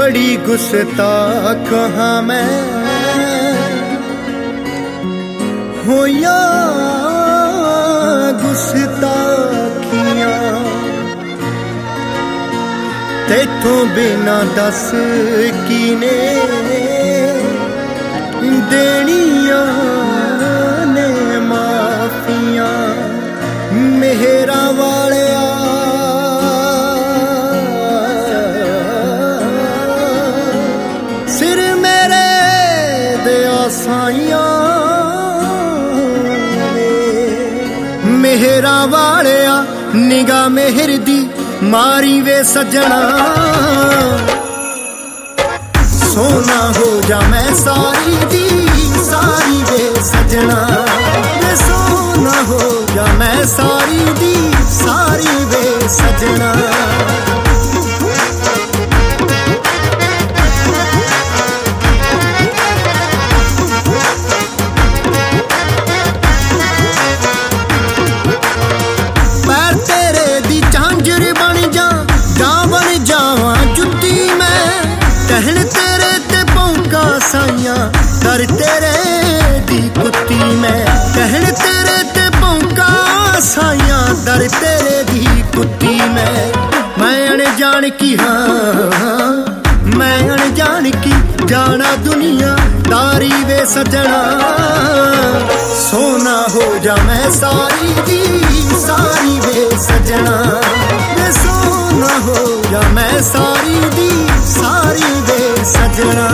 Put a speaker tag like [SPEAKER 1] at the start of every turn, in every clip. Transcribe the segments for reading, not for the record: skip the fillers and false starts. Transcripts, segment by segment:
[SPEAKER 1] बड़ी गुस्ताख हाँ मैं होया गुस्ताखियां तेथों बिना दस कीने देनियां ने माफियां मेहरा वालिया सिर मेरे दे आसाइयां मेहरा वालिया निगाह मेहर दी मारी वे सजना सोना हो जा मैं सारी दी सारी वे सजना वे सोना हो जा मैं सारी दी सारी वे सजना कहन तेरे ते भौंका साइयां कर तेरे दी कुत्ती मैं कहन तेरे ते भौंका साइयां दर तेरे दी कुत्ती मैं अनजान की हाँ मैं अनजान की जाना दुनिया दारी वे सजना सोना हो जा मैं सारी दी सारी वे सजना वे सोना हो जा मैं सारी दी सारी वे सजना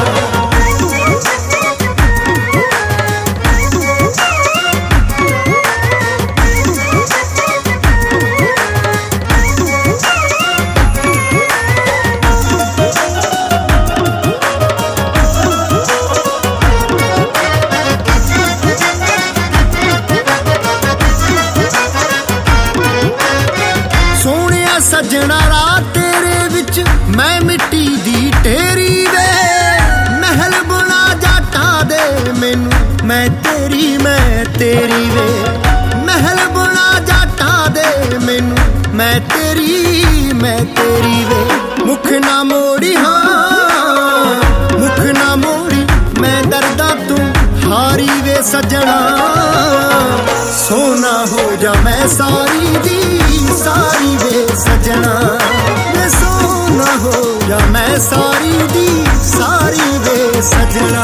[SPEAKER 1] सोनिया सजना रात तेरे विच मैं मिट्टी दी ढेरी वे महल बुना जाटा दे मैनू मैं तेरी वे महल बुना जाटा दे मैनू मैं तेरी वे मुख ना मोड़ी हाँ मुख ना मोड़ी मैं दर्दा तू हारी वे सजना सोना हो जा मैं सारी दी सारी वे सजना वे सोना हो जा मैं सारी दी सारी वे सजना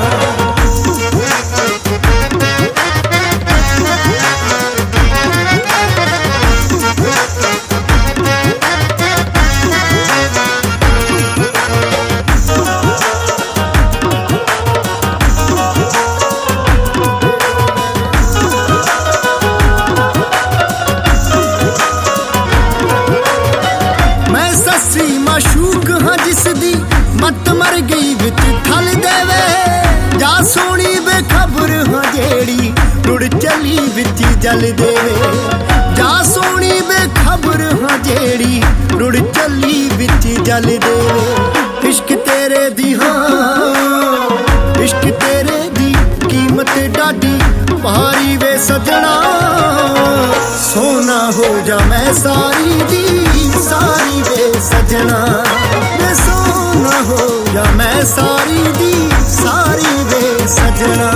[SPEAKER 1] माशूक हाँ जिसदी मत मर गई विच थल देवे जा सोनी बेखबर हाँ जेड़ी रुड़ चली विच जल देवे जा सोनी बेखबर हाँ जेड़ी रुड़ चली विच जल देवे इश्क तेरे दी हाँ इश्क तेरे दी कीमत डाडी भारी वे सजना सोना हो जा मैं सारी दी सारी वे सजना वे सोना हो जा मैं सारी दी सारी वे सजना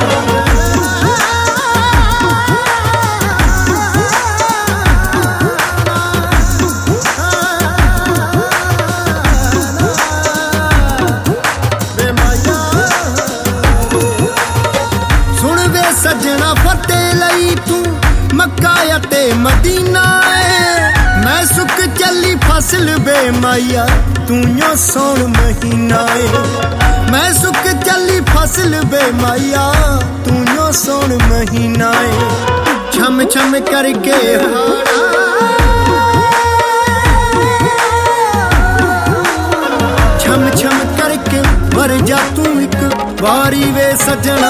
[SPEAKER 1] सुन वे सजना फतेह लई तू मक्का ते मदीना मैं सुख चली फसल बे माइया तू यो सोन महीना मैं सुख चली फसल बे माइया तू यो सोन महीना छम छम करके छम छम करके मर जा तू एक बारी वे सजना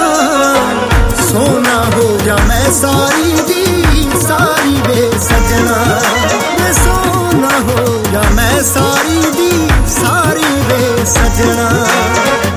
[SPEAKER 1] सोना हो जा मैं सारी दी सारी वे सजना वे सोना हो जा मैं सारी दी सारी वे सजना